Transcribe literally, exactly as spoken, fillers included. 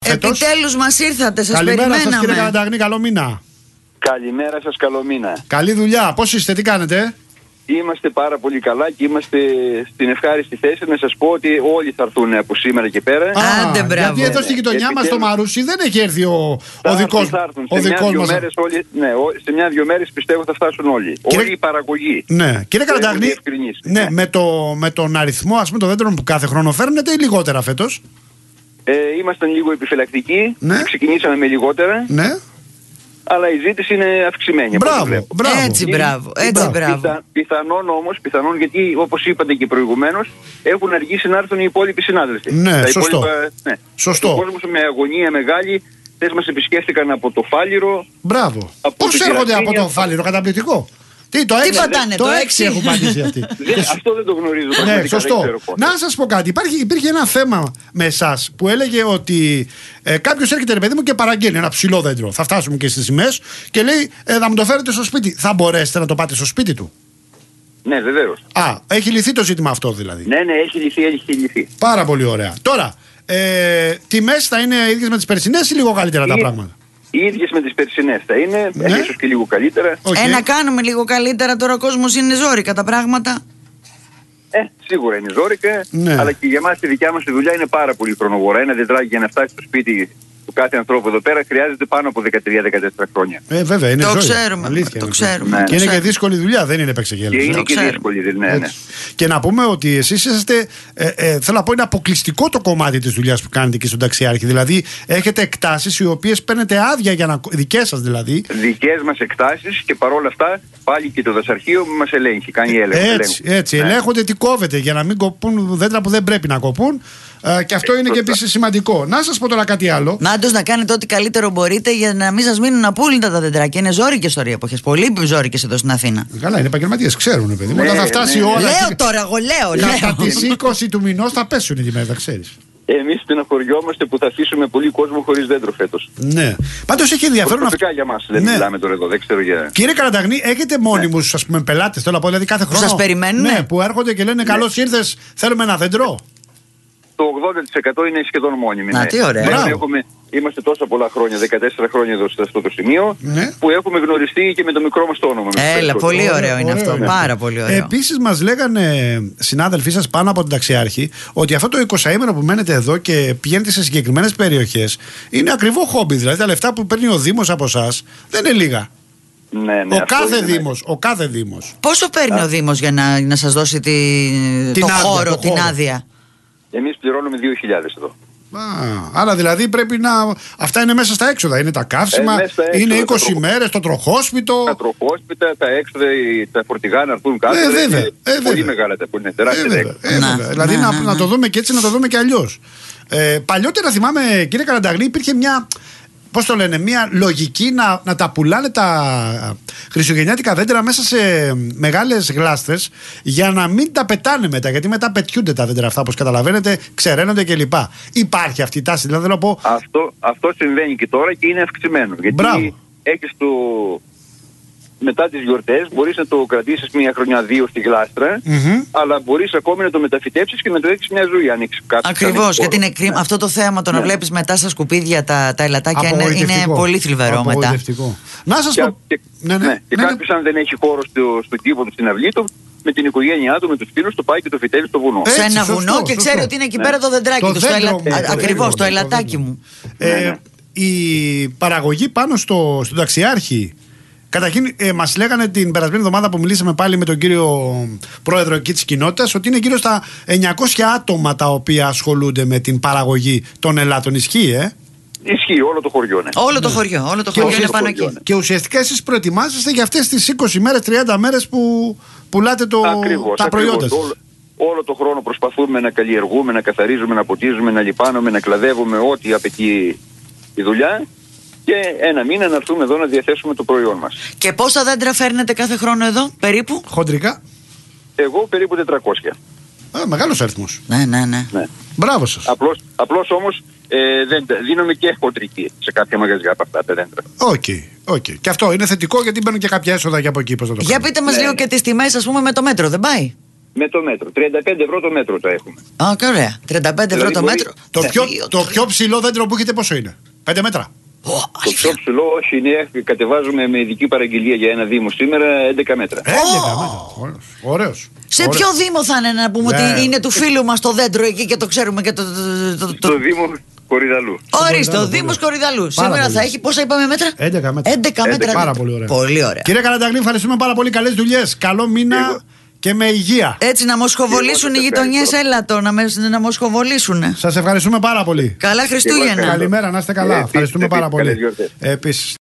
φέτος. Επιτέλους μας ήρθατε, σας Καλημέρα περιμέναμε. σας, κύριε Καρανταγνή, καλό μήνα. Καλημέρα σας, καλό μήνα. Καλή δουλειά, πώς είστε, τι κάνετε? Είμαστε πάρα πολύ καλά και είμαστε στην ευχάριστη θέση να σας πω ότι όλοι θα έρθουν από σήμερα και πέρα. Άντε, μπράβο. Γιατί εδώ στη γειτονιά μας το Μαρούσι δεν έχει έρθει ο, ο δικός, ο δικός μας. Όλοι, ναι, σε μια-δυο μέρες πιστεύω θα φτάσουν όλοι. Κύριε... Όλη η παραγωγή. Ναι, κύριε Καρανταγνή, ναι, ναι. με, το, με τον αριθμό ας πούμε των δέντρων που κάθε χρόνο φέρνετε ή λιγότερα φέτος? Ε, ήμασταν λίγο επιφυλακτικοί, ναι. ξεκινήσαμε με λιγότερα. Ναι. Αλλά η ζήτηση είναι αυξημένη. Μπράβο, μπράβο. Έτσι, μπράβο. Έτσι, μπράβο. μπράβο. Πιθα, πιθανόν όμως, πιθανόν γιατί όπως είπατε και προηγουμένως, έχουν αργήσει να έρθουν οι υπόλοιποι συνάδελφοι. Ναι, Τα σωστό. Υπόλοιπα, ναι. Σωστό. Ο κόσμος με αγωνία μεγάλη, χθες μας επισκέφτηκαν από το Φάληρο. Μπράβο. Από πώς έρχονται Κερατίνια, από το Φάληρο, καταπληκτικό. Τι, το Τι έξι, πατάνε, το το έξι έξι έχουν πατήσει αυτοί. Δεν, αυτό δεν το γνωρίζω. Ναι, πραγματικά, σωστό. δεν ξέρω πώς. Να σας πω κάτι. Υπάρχει, υπήρχε ένα θέμα με εσάς που έλεγε ότι ε, κάποιος έρχεται, ρε παιδί μου, και παραγγέλνει ένα ψηλό δέντρο. Θα φτάσουμε και στις σημαίες και λέει ε, θα μου το φέρετε στο σπίτι. Θα μπορέσετε να το πάτε στο σπίτι του? Ναι, βεβαίως. Α, έχει λυθεί το ζήτημα αυτό δηλαδή. Ναι, ναι, έχει λυθεί, έχει λυθεί. Πάρα πολύ ωραία. Τώρα, ε, τιμές θα είναι ίδιες με τις περσινές ή λίγο καλύτερα τα Οι- πράγματα? Οι ίδιες με τις περσινές θα είναι, Ναι. ίσως και λίγο καλύτερα. Okay. Ε, να κάνουμε λίγο καλύτερα, τώρα ο κόσμος είναι ζόρικα τα πράγματα. Ε, σίγουρα είναι ζόρικα, Ναι. αλλά και για μας τη δικιά μας τη δουλειά είναι πάρα πολύ χρονοβόρα. Ένα δεντράκι για να φτάσει στο σπίτι του κάθε ανθρώπου εδώ πέρα χρειάζεται πάνω από δεκατρία με δεκατέσσερα χρόνια. Ε, βέβαια, είναι Το ζωή. ξέρουμε, Αλήθεια το είναι. ξέρουμε. Ναι. Και είναι το και ξέρουμε. δύσκολη δουλειά, δεν είναι Και επεξεγέλαση. είναι το και ξέρουμε. δύσκολη, ναι, ναι. Έτσι. Και να πούμε ότι εσείς είσαστε, ε, ε, θέλω να πω, είναι αποκλειστικό το κομμάτι της δουλειάς που κάνετε και στον ταξιάρχη. Δηλαδή, έχετε εκτάσεις οι οποίες παίρνετε άδεια για να. Δικές σας δηλαδή. Δικές μας εκτάσεις και παρόλα αυτά πάλι και το δασαρχείο μας ελέγχει, κάνει έλεγχο. Έτσι, έλεγχο. έτσι. Ναι. Ελέγχονται τι κόβεται για να μην κοπούν δέντρα που δεν πρέπει να κοπούν. Ε, και αυτό είναι και επίσης σημαντικό. Να σας πω τώρα κάτι άλλο. Νάντος, να κάνετε ό,τι καλύτερο μπορείτε για να μην σας μείνουν απόλυτα τα δεντράκια. Είναι ζόρικες τώρα οι εποχές. Πολύ ζόρικες εδώ στην Αθήνα. Καλά, είναι επαγγελματίες, ξέρουν, παιδί μου. Ναι, Όταν θα φτάσει ναι. η ώρα. Λέω τώρα, εγώ λέω. Κατά λέω. τις είκοσι του μηνός θα πέσουν οι τιμές, τα ξέρεις. Εμείς στεναχωριόμαστε που θα αφήσουμε πολύ κόσμο χωρίς δέντρο φέτος. Ναι. Πάντως έχει ενδιαφέρον αυτό. Προσωπικά για μας, δεν Ναι. μιλάμε τώρα εδώ, δεν ξέρω για... Κύριε Καρανταγνή, έχετε μόνιμους ας πούμε πελάτες, θέλω να πω, δηλαδή κάθε χρόνο. σας περιμένουνε? Ναι, που έρχονται και λένε καλώς ήρθες, θέλουμε ένα δέντρο. Το ογδόντα τοις εκατό είναι σχεδόν μόνιμοι. Να, ναι. τι ωραία. Δεν Μπράβο. έχουμε, είμαστε τόσα πολλά χρόνια, δεκατέσσερα χρόνια εδώ σε αυτό το σημείο, Ναι. που έχουμε γνωριστεί και με το μικρό μας το όνομα. με τους Έλα, περισσότερους. πολύ ωραίο Ωραίο, είναι ωραίο, αυτό. ναι. Πάρα πολύ ωραίο. Επίσης μας λέγανε συνάδελφοί σας πάνω από την ταξιάρχη ότι αυτό το εικοσαήμερο που μένετε εδώ και πηγαίνετε σε συγκεκριμένες περιοχές είναι ακριβό χόμπι. Δηλαδή τα λεφτά που παίρνει ο Δήμος από εσάς δεν είναι λίγα. Ναι, ναι, ο, αυτό κάθε είναι, ναι. Δήμος, ο κάθε Δήμος. Πόσο παίρνει ο Δήμος για να, να σας δώσει τη, Την το άδεια, χώρο, το την χώρο. άδεια? Εμείς πληρώνουμε δύο χιλιάδες εδώ. Α, άρα δηλαδή πρέπει να. Αυτά είναι μέσα στα έξοδα. Είναι τα καύσιμα, Ε, μέσα στα έξοδα, είναι τα είκοσι τροχο- μέρες, το τροχόσπιτο. Τα τροχόσπιτα, τα έξοδα, οι- τα φορτηγά να έρθουν κάτω. Ε, δηλαδή, βέβαια, είναι ε, πολύ βέβαια. μεγάλα τα που είναι Ε, τεράστια τα βέβαια, έξοδα. ε, Να, βέβαια. Δηλαδή να, να, να, να να. το δούμε και έτσι, να το δούμε και αλλιώς. Ε, παλιότερα θυμάμαι, κύριε Καρανταγνή, υπήρχε μια. Πώς το λένε, μια λογική να, να τα πουλάνε τα χριστουγεννιάτικα δέντρα μέσα σε μεγάλες γλάστρες για να μην τα πετάνε μετά. Γιατί μετά πετιούνται τα δέντρα αυτά, όπως καταλαβαίνετε, ξεραίνονται κλπ. Υπάρχει αυτή η τάση. Δηλαδή θέλω να πω. Αυτό, αυτό συμβαίνει και τώρα και είναι αυξημένο. Γιατί Μπράβο. έχεις το... μετά τις γιορτές μπορείς να το κρατήσεις μια χρονιά δύο στη γλάστρα, Μμμ. αλλά μπορείς ακόμη να το μεταφυτέψεις και να το έχεις μια ζωή αν έχεις κάποιο. Ακριβώς, γιατί είναι κρίμα. Ναι. Αυτό το θέαμα το να Ναι. βλέπεις μετά στα σκουπίδια τα, τα ελατάκια είναι, είναι Απογοητευτικό. πολύ θλιβερό μετά. Απογοητευτικό. Να σας Και, πω. και, Ναι, ναι, ναι, και ναι, ναι. κάποιος αν δεν έχει χώρο στο, στον κήπο του, στην αυλή του, με την οικογένειά του, με τους φίλους του πάει και το φυτεύει στο βουνό. Ε, Σε Έτσι, ένα σωστό, βουνό και σωστό. ξέρει ότι είναι εκεί Ναι. πέρα το δεντράκι Το του. στο δέντρο ελα- μου, Α, το Ακριβώς, δέντρο το μου, το ελατάκι δέντρο. μου. Ε, Ναι, ναι. Η παραγωγή πάνω στο, στον ταξιάρχη. Καταρχήν, ε, μας λέγανε την περασμένη εβδομάδα που μιλήσαμε πάλι με τον κύριο πρόεδρο εκεί της κοινότητας ότι είναι γύρω στα εννιακόσια άτομα τα οποία ασχολούνται με την παραγωγή των ελάτων. Ισχύει, ε? Ισχύει όλο το χωριό, ναι. Όλο το χωριό, όλο το Και χωριό όσο είναι το πάνω χωριό, εκεί. ναι. Και ουσιαστικά εσείς προετοιμάζεστε για αυτές τις είκοσι μέρες, τριάντα μέρες που πουλάτε το, Ακριβώς, τα προϊόντα ακριβώς. σας. Όλο, όλο το χρόνο προσπαθούμε να καλλιεργούμε, να καθαρίζουμε, να ποτίζουμε, να λιπάνουμε, να κλαδεύουμε ό,τι απαιτεί η δουλειά και ένα μήνα να έρθουμε εδώ να διαθέσουμε το προϊόν μας. Και πόσα δέντρα φέρνετε κάθε χρόνο εδώ, περίπου? Χοντρικά. Εγώ περίπου τετρακόσια. Α, μεγάλος αριθμός. Ναι, ναι, ναι. Ναι. Μπράβο σας. Απλώς, απλώς όμως ε, δεν, δίνουμε και χοντρική σε κάποια μαγαζιά από αυτά τα δέντρα. Οκ, οκ. Και αυτό είναι θετικό γιατί μπαίνουν και κάποια έσοδα και από εκεί. Πώς να το Για κάνουμε. πείτε μας Ναι. λίγο και τις τιμές, ας πούμε, με το μέτρο, δεν πάει? Με το μέτρο. τριάντα πέντε ευρώ το μέτρο το έχουμε. Α, ωραία. τριάντα πέντε ευρώ Δηλαδή το μπορεί- μέτρο. Το, πιο, Τελείω, το τρία. πιο ψηλό δέντρο που έχετε πόσο είναι? πέντε μέτρα. Ω, Το αλήθεια. πιο ψηλό, όχι, είναι, κατεβάζουμε με ειδική παραγγελία για ένα δήμο σήμερα έντεκα μέτρα. έντεκα μέτρα. Ωραίος. Ωραίος. Σε Ωραίος. ποιο δήμο θα είναι να πούμε Ναι. ότι είναι του φίλου μας το δέντρο εκεί και το ξέρουμε και το. το, το, το, Στο Δήμο Κορυδαλού. Ορίστε, ο Κορυδαλού, Δήμος πολύ. Κορυδαλού. Πάρα Σήμερα πολύ. θα έχει πόσα είπαμε μέτρα? έντεκα μέτρα. έντεκα μέτρα. Πάρα δέντρο. πολύ ωραία. Πολύ ωραία. Κύριε Καρανταγλή, ευχαριστούμε πάρα πολύ. Καλές δουλειές. Καλό μήνα Εγώ. και με υγεία. Έτσι να μοσχοβολήσουν οι Εγώ σας γειτονιές, ευχαριστώ. έλα το, να, με, να μοσχοβολήσουν. Σας ευχαριστούμε πάρα πολύ. Καλά Χριστούγεννα. ευχαριστώ. Καλημέρα, να είστε καλά. Επίσης, Ευχαριστούμε πάρα επίσης, πολύ. καλές γιορτές. Επίσης.